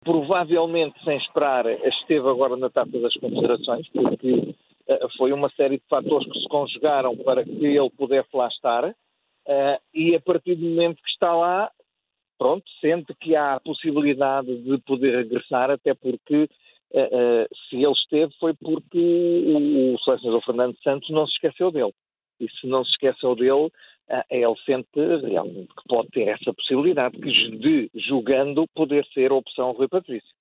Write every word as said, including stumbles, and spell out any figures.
provavelmente sem esperar, esteve agora na Taça das Confederações, porque uh, foi uma série de fatores que se conjugaram para que ele pudesse lá estar, uh, e a partir do momento que está lá, pronto, sente que há a possibilidade de poder regressar, até porque uh, uh, se ele esteve foi porque o, o selecionador Fernando Santos não se esqueceu dele. E se não se esqueceu dele, uh, ele sente realmente que pode ter essa possibilidade de, jogando, poder ser a opção Rui Patrício.